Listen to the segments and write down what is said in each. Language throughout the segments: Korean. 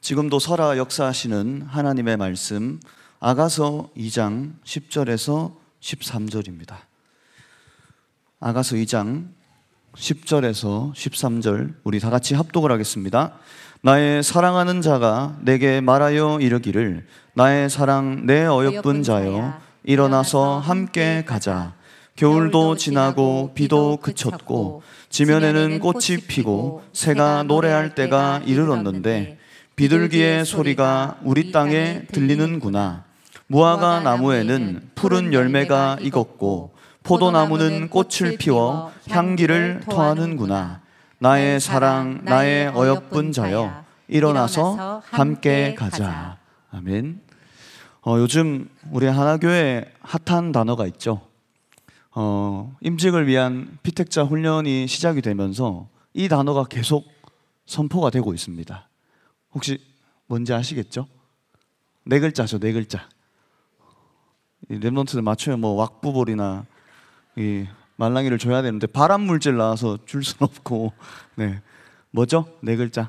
지금도 살아 역사하시는 하나님의 말씀 아가서 2장 10절에서 13절입니다. 아가서 2장 10절에서 13절 우리 다 같이 합독을 하겠습니다. 나의 사랑하는 자가 내게 말하여 이르기를 나의 사랑 내 어여쁜 자여 일어나서 함께 가자. 겨울도 지나고 비도 그쳤고 지면에는 꽃이 피고 새가 노래할 때가 이르렀는데 비둘기의 소리가 우리 땅에 들리는구나. 무화과 나무에는 푸른 열매가 익었고 포도나무는 꽃을 피워 향기를 토하는구나. 나의 사랑 나의 어여쁜 자여 일어나서 함께 가자. 아멘. 요즘 우리 하나교회 핫한 단어가 있죠. 임직을 위한 피택자 훈련이 시작이 되면서 이 단어가 계속 선포가 되고 있습니다. 혹시 뭔지 아시겠죠? 네 글자죠, 네 글자. 이 랩런트들 맞추면 뭐 왁부볼이나 이 말랑이를 줘야 되는데 발암 물질 나와서 줄 수는 없고, 네, 뭐죠? 네 글자.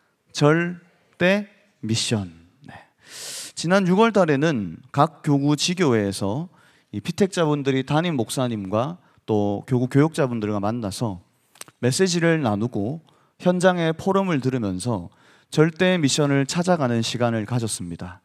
절대 미션. 네. 지난 6월 달에는 각 교구 지교회에서 이 피택자분들이 담임 목사님과 또 교구 교육자분들과 만나서 메시지를 나누고 현장의 포럼을 들으면서 절대 미션을 찾아가는 시간을 가졌습니다.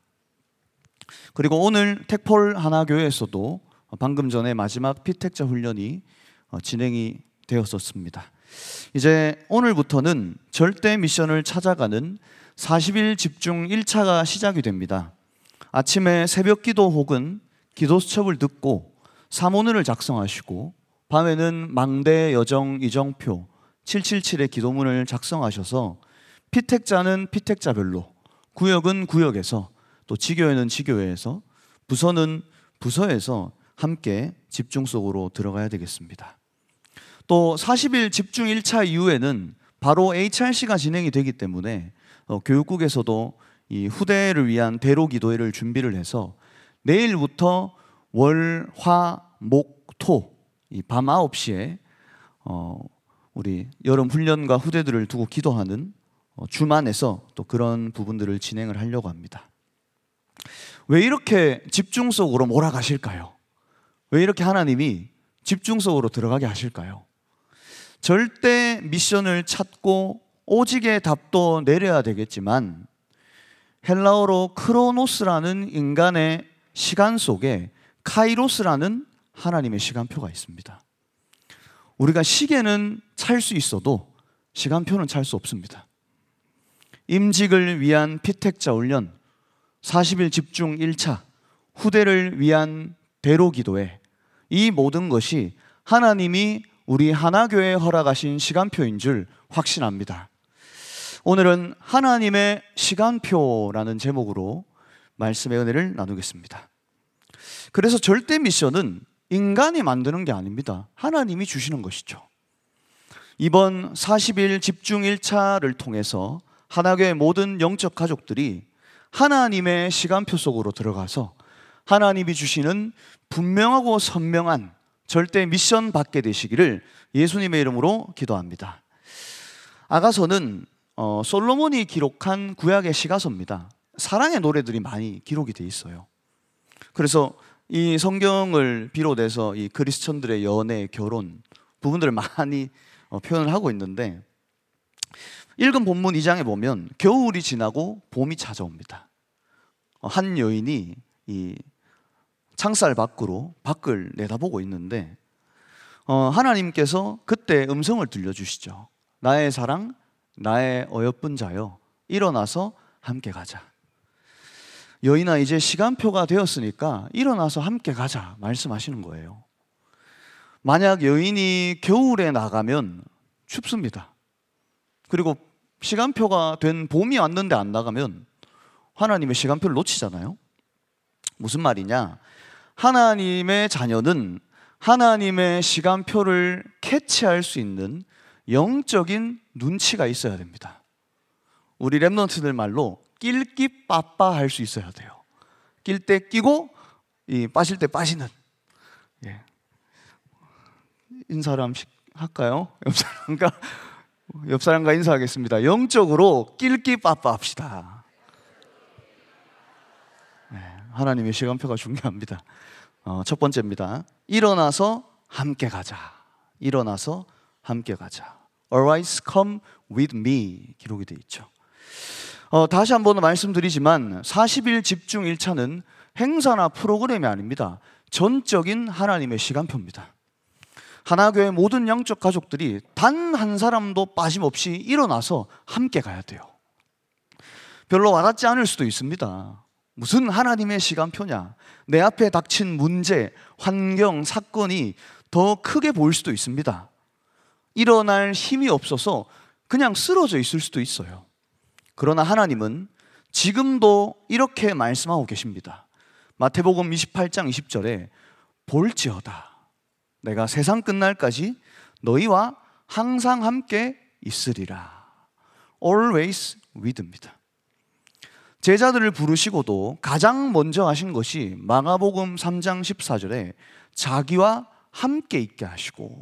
그리고 오늘 택폴 하나교회에서도 방금 전에 마지막 피택자 훈련이 진행이 되었었습니다. 이제 오늘부터는 절대 미션을 찾아가는 40일 집중 1차가 시작이 됩니다. 아침에 새벽 기도 혹은 기도 수첩을 듣고 사모문을 작성하시고 밤에는 망대 여정 이정표 777의 기도문을 작성하셔서 피택자는 피택자별로, 구역은 구역에서, 또 지교회는 지교회에서, 부서는 부서에서 함께 집중 속으로 들어가야 되겠습니다. 또 40일 집중 1차 이후에는 바로 HRC가 진행이 되기 때문에 교육국에서도 이 후대를 위한 대로 기도회를 준비를 해서 내일부터 월, 화, 목, 토 이 밤 9시에 우리 여름 훈련과 후대들을 두고 기도하는 주만에서 또 그런 부분들을 진행을 하려고 합니다. 왜 이렇게 집중 속으로 몰아가실까요? 왜 이렇게 하나님이 집중 속으로 들어가게 하실까요? 절대 미션을 찾고 오직의 답도 내려야 되겠지만 헬라어로 크로노스라는 인간의 시간 속에 카이로스라는 하나님의 시간표가 있습니다. 우리가 시계는 찰 수 있어도 시간표는 찰 수 없습니다. 임직을 위한 피택자 훈련, 40일 집중 1차, 후대를 위한 대로 기도회, 이 모든 것이 하나님이 우리 하나교회에 허락하신 시간표인 줄 확신합니다. 오늘은 하나님의 시간표라는 제목으로 말씀의 은혜를 나누겠습니다. 그래서 절대 미션은 인간이 만드는 게 아닙니다. 하나님이 주시는 것이죠. 이번 40일 집중 1차를 통해서 하나교회 모든 영적 가족들이 하나님의 시간표 속으로 들어가서 하나님이 주시는 분명하고 선명한 절대 미션 받게 되시기를 예수님의 이름으로 기도합니다. 아가서는 솔로몬이 기록한 구약의 시가서입니다. 사랑의 노래들이 많이 기록이 돼 있어요. 그래서 이 성경을 비롯해서 이 그리스천들의 연애, 결혼 부분들을 많이 표현을 하고 있는데 읽은 본문 2장에 보면 겨울이 지나고 봄이 찾아옵니다. 한 여인이 이 창살 밖으로 밖을 내다보고 있는데 하나님께서 그때 음성을 들려주시죠. 나의 사랑, 나의 어여쁜 자여 일어나서 함께 가자. 여인아, 이제 시간표가 되었으니까 일어나서 함께 가자 말씀하시는 거예요. 만약 여인이 겨울에 나가면 춥습니다. 그리고 시간표가 된 봄이 왔는데 안 나가면 하나님의 시간표를 놓치잖아요. 무슨 말이냐? 하나님의 자녀는 하나님의 시간표를 캐치할 수 있는 영적인 눈치가 있어야 됩니다. 우리 랩런트들 말로 낄끼 빠빠 할 수 있어야 돼요. 낄 때 끼고 빠실 때 빠시는. 예. 인사를 한번 할까요? 옆 사람과 인사하겠습니다. 영적으로 낄끼 빠빠 합시다. 하나님의 시간표가 중요합니다. 첫 번째입니다. 일어나서 함께 가자. 일어나서 함께 가자. Arise, come with me 기록이 되어 있죠. 다시 한번 말씀드리지만 40일 집중 1차는 행사나 프로그램이 아닙니다. 전적인 하나님의 시간표입니다. 하나교회 모든 영적 가족들이 단 한 사람도 빠짐없이 일어나서 함께 가야 돼요. 별로 와닿지 않을 수도 있습니다. 무슨 하나님의 시간표냐. 내 앞에 닥친 문제, 환경, 사건이 더 크게 보일 수도 있습니다. 일어날 힘이 없어서 그냥 쓰러져 있을 수도 있어요. 그러나 하나님은 지금도 이렇게 말씀하고 계십니다. 마태복음 28장 20절에 볼지어다 내가 세상 끝날까지 너희와 항상 함께 있으리라. Always with입니다. 제자들을 부르시고도 가장 먼저 하신 것이 마가복음 3장 14절에 자기와 함께 있게 하시고,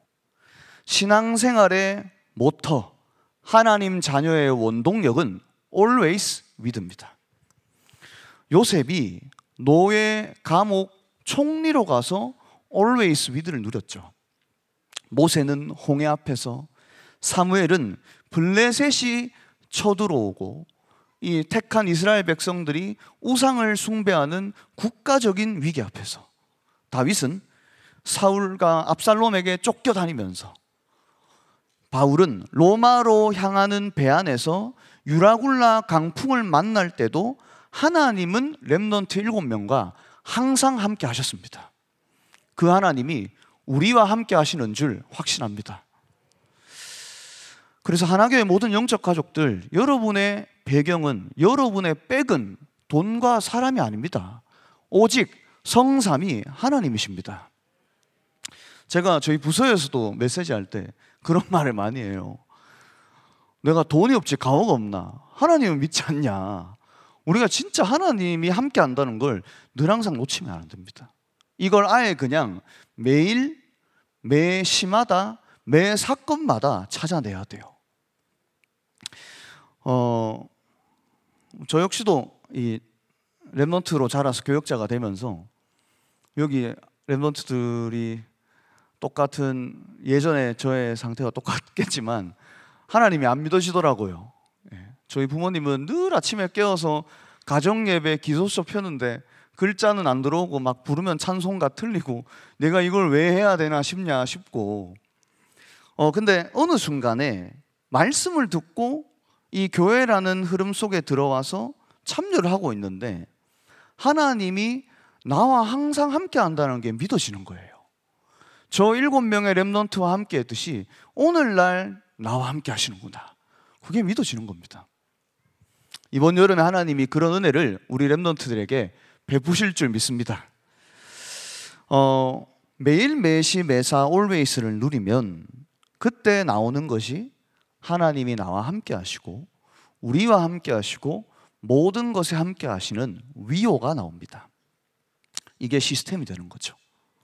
신앙생활의 모터, 하나님 자녀의 원동력은 always with입니다. 요셉이 노예, 감옥, 총리로 가서 always with를 누렸죠. 모세는 홍해 앞에서, 사무엘은 블레셋이 쳐들어오고 이 택한 이스라엘 백성들이 우상을 숭배하는 국가적인 위기 앞에서, 다윗은 사울과 압살롬에게 쫓겨다니면서, 바울은 로마로 향하는 배 안에서 유라굴라 강풍을 만날 때도 하나님은 렘넌트 7명과 항상 함께 하셨습니다. 그 하나님이 우리와 함께 하시는 줄 확신합니다. 그래서 하나교회 모든 영적 가족들, 여러분의 배경은, 여러분의 백은 돈과 사람이 아닙니다. 오직 성삼위 하나님이십니다. 제가 저희 부서에서도 메시지 할 때 그런 말을 많이 해요. 내가 돈이 없지 가오가 없나? 하나님은 믿지 않냐? 우리가 진짜 하나님이 함께 한다는 걸 늘 항상 놓치면 안 됩니다. 이걸 아예 그냥 매일, 매 시마다, 매 사건마다 찾아내야 돼요. 저 역시도 이 렘넌트로 자라서 교역자가 되면서 여기 렘넌트들이 똑같은, 예전에 저의 상태가 똑같겠지만 하나님이 안 믿어지더라고요. 저희 부모님은 늘 아침에 깨워서 가정예배 기도서 펴는데 글자는 안 들어오고 막 부르면 찬송가 틀리고 내가 이걸 왜 해야 되나 싶고, 근데 어느 순간에 말씀을 듣고 이 교회라는 흐름 속에 들어와서 참여를 하고 있는데 하나님이 나와 항상 함께 한다는 게 믿어지는 거예요. 저 7명의 렘넌트와 함께 했듯이 오늘날 나와 함께 하시는구나. 그게 믿어지는 겁니다. 이번 여름에 하나님이 그런 은혜를 우리 렘넌트들에게 베푸실 줄 믿습니다. 매일 매시 매사 always를 누리면 그때 나오는 것이 하나님이 나와 함께 하시고 우리와 함께 하시고 모든 것에 함께 하시는 위호가 나옵니다. 이게 시스템이 되는 거죠.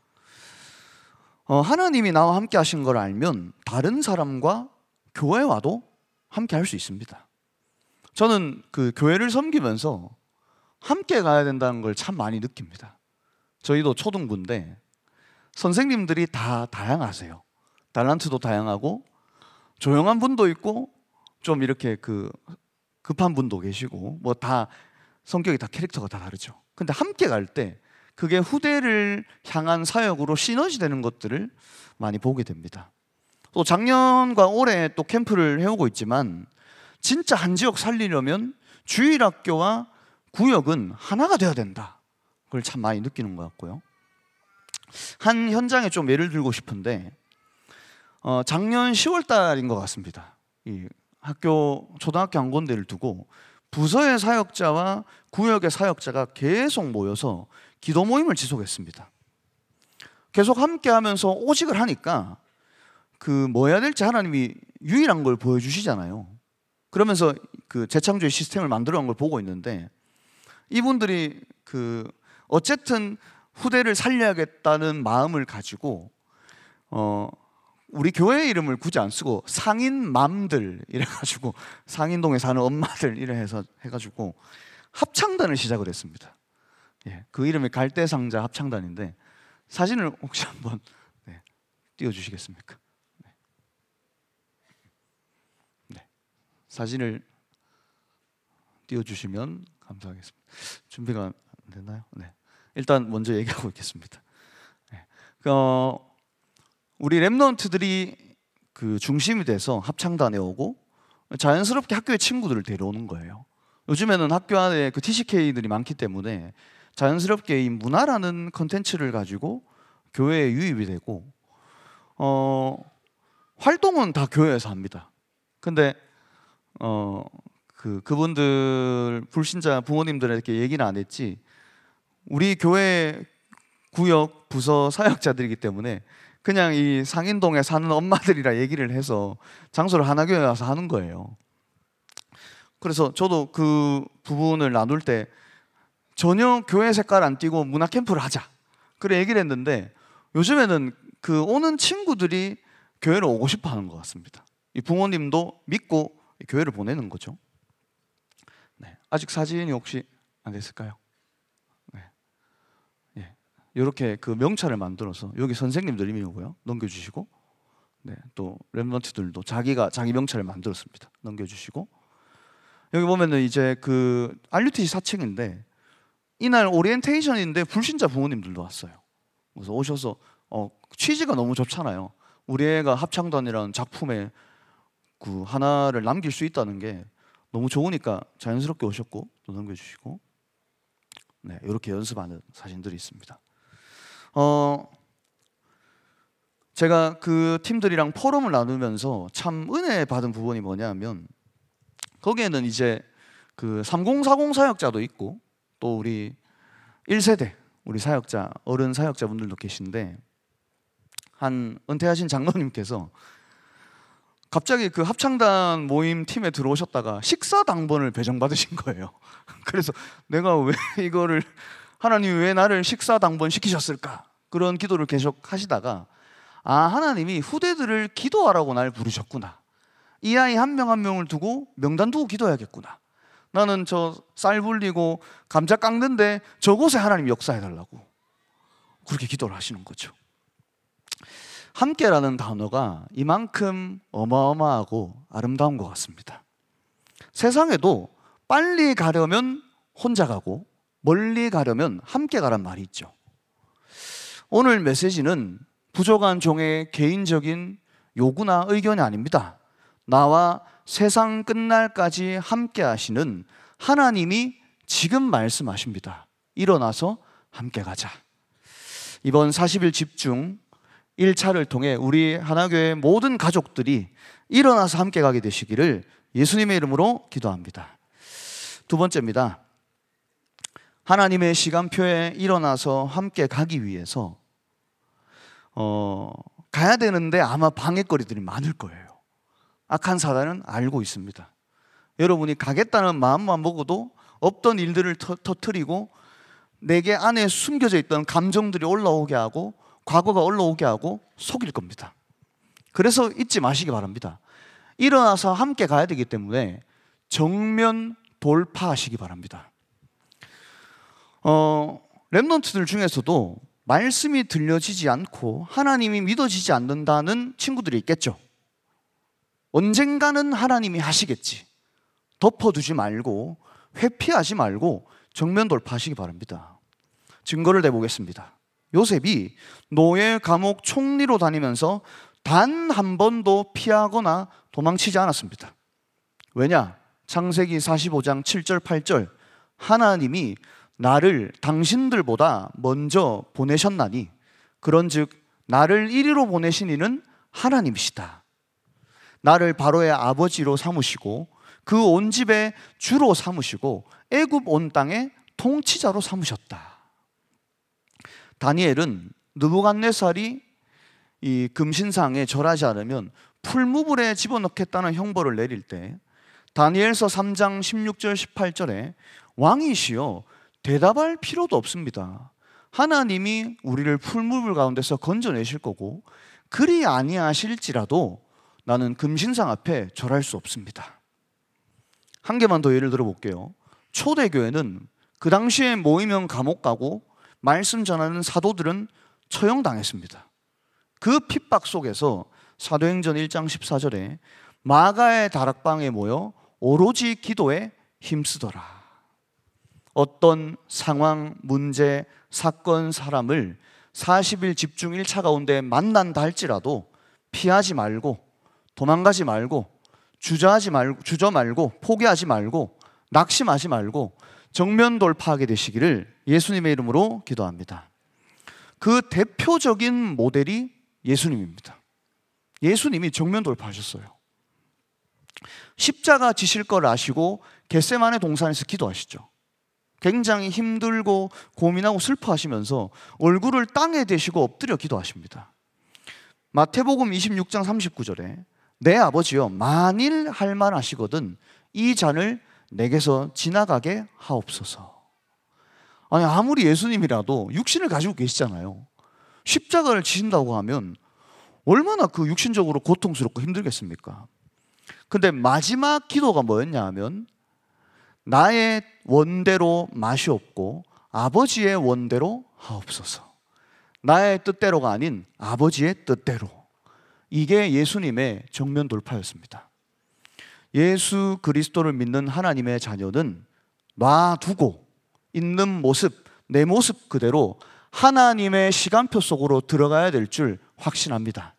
하나님이 나와 함께 하신 걸 알면 다른 사람과 교회와도 함께 할 수 있습니다. 저는 그 교회를 섬기면서 함께 가야 된다는 걸 참 많이 느낍니다. 저희도 초등부인데 선생님들이 다 다양하세요. 달란트도 다양하고 조용한 분도 있고 좀 이렇게 급한 분도 계시고 뭐 다 성격이 다 캐릭터가 다 다르죠. 근데 함께 갈 때 그게 후대를 향한 사역으로 시너지 되는 것들을 많이 보게 됩니다. 또 작년과 올해 또 캠프를 해오고 있지만 진짜 한 지역 살리려면 주일학교와 구역은 하나가 돼야 된다. 그걸 참 많이 느끼는 것 같고요. 한 현장에 좀 예를 들고 싶은데 작년 10월 달인 것 같습니다. 이 초등학교 한 군데를 두고 부서의 사역자와 구역의 사역자가 계속 모여서 기도 모임을 지속했습니다. 계속 함께 하면서 오직을 하니까 뭐 해야 될지 하나님이 유일한 걸 보여주시잖아요. 그러면서 그 재창조의 시스템을 만들어간 걸 보고 있는데 이분들이 어쨌든 후대를 살려야겠다는 마음을 가지고 우리 교회 이름을 굳이 안 쓰고 상인맘들 이래가지고 상인동에 사는 엄마들 이래 해가지고 합창단을 시작을 했습니다. 예, 그 이름이 갈대상자 합창단인데 사진을 혹시 한번 띄워주시겠습니까? 네. 사진을 띄워주시면 감사하겠습니다. 준비가 안 됐나요? 네. 일단 먼저 얘기하고 있겠습니다. 네. 우리 랩런트들이 그 중심이 돼서 합창단에 오고 자연스럽게 학교에 친구들을 데려오는 거예요. 요즘에는 학교 안에 그 TCK들이 많기 때문에 자연스럽게 이 문화라는 컨텐츠를 가지고 교회에 유입이 되고 활동은 다 교회에서 합니다. 근데 그분들 불신자 부모님들에게 얘기는 안 했지 우리 교회 구역 부서 사역자들이기 때문에 그냥 이 상인동에 사는 엄마들이라 얘기를 해서 장소를 하나교회 와서 하는 거예요. 그래서 저도 그 부분을 나눌 때 전혀 교회 색깔 안 띄고 문화 캠프를 하자 그래 얘기를 했는데 요즘에는 그 오는 친구들이 교회를 오고 싶어 하는 것 같습니다. 이 부모님도 믿고 교회를 보내는 거죠. 네. 아직 사진이 혹시 안 됐을까요? 네. 예. 이렇게 그 명찰을 만들어서 여기 선생님들 이름이고요. 넘겨주시고 네. 또 랩런트들도 자기 명찰을 만들었습니다. 넘겨주시고 여기 보면은 이제 그 RUTC 4층인데 이날 오리엔테이션인데 불신자 부모님들도 왔어요. 그래서 오셔서 취지가 너무 좋잖아요. 우리 애가 합창단이라는 작품에 그 하나를 남길 수 있다는 게 너무 좋으니까 자연스럽게 오셨고 또 넘겨주시고 네, 이렇게 연습하는 사진들이 있습니다. 제가 그 팀들이랑 포럼을 나누면서 참 은혜 받은 부분이 뭐냐면 거기에는 이제 그 3040 사역자도 있고 또 우리 1세대 우리 사역자 어른 사역자분들도 계신데 한 은퇴하신 장로님께서 갑자기 그 합창단 모임 팀에 들어오셨다가 식사 당번을 배정받으신 거예요. 그래서 내가 왜 이거를 하나님이 왜 나를 식사 당번 시키셨을까? 그런 기도를 계속 하시다가 하나님이 후대들을 기도하라고 날 부르셨구나. 이 아이 한 명 한 명을 두고 명단 두고 기도해야겠구나. 나는 저 쌀 불리고 감자 깎는데 저곳에 하나님 역사해달라고 그렇게 기도를 하시는 거죠. 함께라는 단어가 이만큼 어마어마하고 아름다운 것 같습니다. 세상에도 빨리 가려면 혼자 가고 멀리 가려면 함께 가란 말이 있죠. 오늘 메시지는 부족한 종의 개인적인 요구나 의견이 아닙니다. 나와 세상 끝날까지 함께 하시는 하나님이 지금 말씀하십니다. 일어나서 함께 가자. 이번 40일 집중 1차를 통해 우리 하나교회 모든 가족들이 일어나서 함께 가게 되시기를 예수님의 이름으로 기도합니다. 두 번째입니다. 하나님의 시간표에 일어나서 함께 가기 위해서 가야 되는데 아마 방해거리들이 많을 거예요. 악한 사단은 알고 있습니다. 여러분이 가겠다는 마음만 먹어도 없던 일들을 터뜨리고 내게 안에 숨겨져 있던 감정들이 올라오게 하고 과거가 올라오게 하고 속일 겁니다. 그래서 잊지 마시기 바랍니다. 일어나서 함께 가야 되기 때문에 정면 돌파하시기 바랍니다. 랩런트들 중에서도 말씀이 들려지지 않고 하나님이 믿어지지 않는다는 친구들이 있겠죠. 언젠가는 하나님이 하시겠지. 덮어두지 말고 회피하지 말고 정면 돌파하시기 바랍니다. 증거를 내보겠습니다. 요셉이 노예 감옥 총리로 다니면서 단 한 번도 피하거나 도망치지 않았습니다. 왜냐? 창세기 45장 7절 8절 하나님이 나를 당신들보다 먼저 보내셨나니 그런즉 나를 이리로 보내신 이는 하나님이시다. 나를 바로의 아버지로 삼으시고 그 온 집의 주로 삼으시고 애굽 온 땅의 통치자로 삼으셨다. 다니엘은 느부갓네살이 이 금신상에 절하지 않으면 풀무불에 집어넣겠다는 형벌을 내릴 때 다니엘서 3장 16절 18절에 왕이시여 대답할 필요도 없습니다. 하나님이 우리를 풀무불 가운데서 건져내실 거고 그리 아니하실지라도 나는 금신상 앞에 절할 수 없습니다. 한 개만 더 예를 들어 볼게요. 초대교회는 그 당시에 모이면 감옥 가고 말씀 전하는 사도들은 처형당했습니다. 그 핍박 속에서 사도행전 1장 14절에 마가의 다락방에 모여 오로지 기도에 힘쓰더라. 어떤 상황, 문제, 사건, 사람을 40일 집중 1차 가운데 만난다 할지라도 피하지 말고, 도망가지 말고, 주저 말고, 포기하지 말고, 낙심하지 말고 정면 돌파하게 되시기를 예수님의 이름으로 기도합니다. 그 대표적인 모델이 예수님입니다. 예수님이 정면 돌파하셨어요. 십자가 지실 걸 아시고 겟세마네 동산에서 기도하시죠. 굉장히 힘들고 고민하고 슬퍼하시면서 얼굴을 땅에 대시고 엎드려 기도하십니다. 마태복음 26장 39절에 내 아버지여 만일 할 만하시거든 이 잔을 내게서 지나가게 하옵소서. 아니, 아무리 예수님이라도 육신을 가지고 계시잖아요. 십자가를 지신다고 하면 얼마나 그 육신적으로 고통스럽고 힘들겠습니까? 근데 마지막 기도가 뭐였냐 하면 나의 원대로 마시옵고 아버지의 원대로 하옵소서. 나의 뜻대로가 아닌 아버지의 뜻대로. 이게 예수님의 정면 돌파였습니다. 예수 그리스도를 믿는 하나님의 자녀는 놔두고 있는 모습, 내 모습 그대로 하나님의 시간표 속으로 들어가야 될 줄 확신합니다.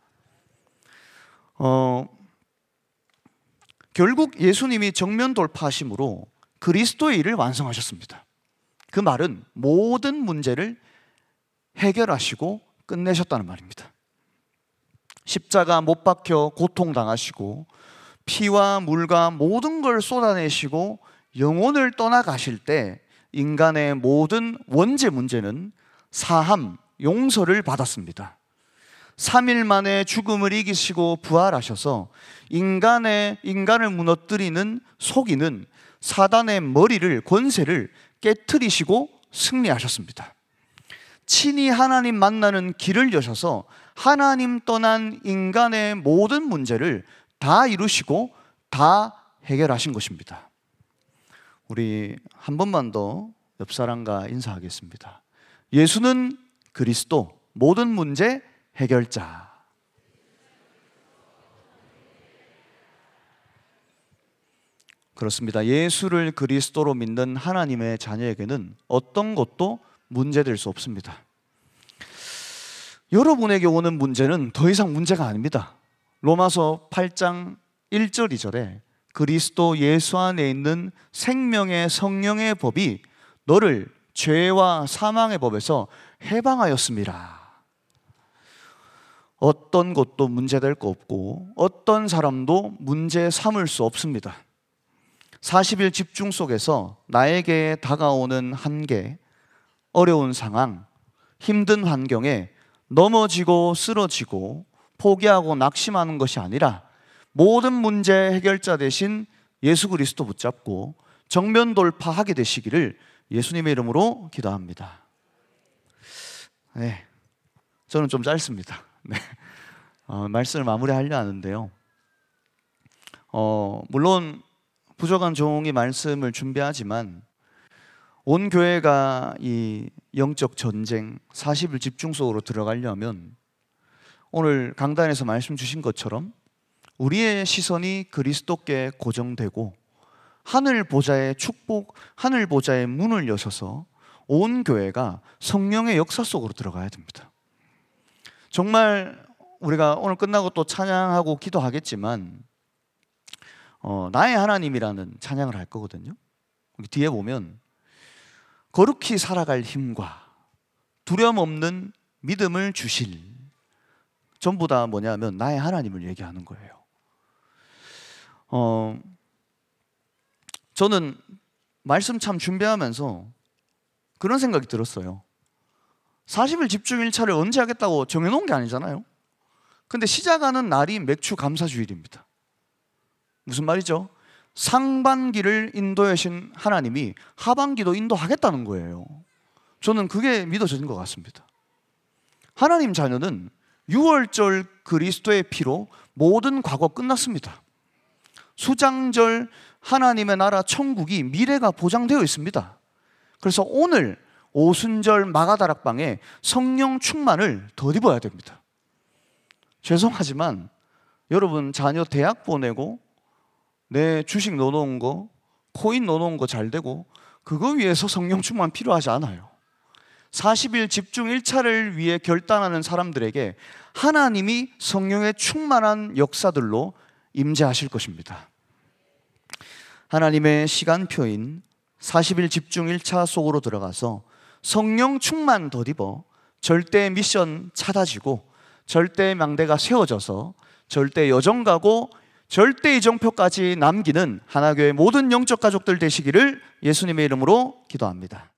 결국 예수님이 정면 돌파하심으로 그리스도의 일을 완성하셨습니다. 그 말은 모든 문제를 해결하시고 끝내셨다는 말입니다. 십자가 못 박혀 고통당하시고 피와 물과 모든 걸 쏟아내시고 영혼을 떠나가실 때 인간의 모든 원죄 문제는 사함, 용서를 받았습니다. 3일 만에 죽음을 이기시고 부활하셔서 인간을 무너뜨리는 속이는 사단의 머리를, 권세를 깨트리시고 승리하셨습니다. 친히 하나님 만나는 길을 여셔서 하나님 떠난 인간의 모든 문제를 다 이루시고 다 해결하신 것입니다. 우리 한 번만 더 옆 사람과 인사하겠습니다. 예수는 그리스도, 모든 문제 해결자. 그렇습니다. 예수를 그리스도로 믿는 하나님의 자녀에게는 어떤 것도 문제될 수 없습니다. 여러분에게 오는 문제는 더 이상 문제가 아닙니다. 로마서 8장 1절 2절에 그리스도 예수 안에 있는 생명의 성령의 법이 너를 죄와 사망의 법에서 해방하였습니다. 어떤 것도 문제될 거 없고 어떤 사람도 문제 삼을 수 없습니다. 40일 집중 속에서 나에게 다가오는 한계, 어려운 상황, 힘든 환경에 넘어지고 쓰러지고 포기하고 낙심하는 것이 아니라 모든 문제 해결자 대신 예수 그리스도 붙잡고 정면 돌파하게 되시기를 예수님의 이름으로 기도합니다. 네, 저는 좀 짧습니다. 네, 말씀을 마무리하려 하는데요. 물론 부족한 종이 말씀을 준비하지만 온 교회가 이 영적 전쟁 40일 집중 속으로 들어가려면 오늘 강단에서 말씀 주신 것처럼 우리의 시선이 그리스도께 고정되고 하늘 보좌의 축복, 하늘 보좌의 문을 여셔서 온 교회가 성령의 역사 속으로 들어가야 됩니다. 정말 우리가 오늘 끝나고 또 찬양하고 기도하겠지만 나의 하나님이라는 찬양을 할 거거든요. 뒤에 보면 거룩히 살아갈 힘과 두려움 없는 믿음을 주실, 전부 다 뭐냐면 나의 하나님을 얘기하는 거예요. 저는 말씀 참 준비하면서 그런 생각이 들었어요. 40일 집중 1차를 언제 하겠다고 정해놓은 게 아니잖아요. 근데 시작하는 날이 맥주 감사주일입니다. 무슨 말이죠? 상반기를 인도하신 하나님이 하반기도 인도하겠다는 거예요. 저는 그게 믿어지는 것 같습니다. 하나님 자녀는 6월절 그리스도의 피로 모든 과거 끝났습니다. 수장절 하나님의 나라 천국이 미래가 보장되어 있습니다. 그래서 오늘 오순절 마가다락방에 성령 충만을 덧입어야 됩니다. 죄송하지만 여러분 자녀 대학 보내고 내 주식 넣어놓은 거, 코인 넣어놓은 거 잘 되고 그거 위해서 성령 충만 필요하지 않아요. 40일 집중 1차를 위해 결단하는 사람들에게 하나님이 성령의 충만한 역사들로 임재하실 것입니다. 하나님의 시간표인 40일 집중 1차 속으로 들어가서 성령 충만 덧입어 절대 미션 찾아지고 절대 망대가 세워져서 절대 여정 가고 절대 이정표까지 남기는 하나교회 모든 영적 가족들 되시기를 예수님의 이름으로 기도합니다.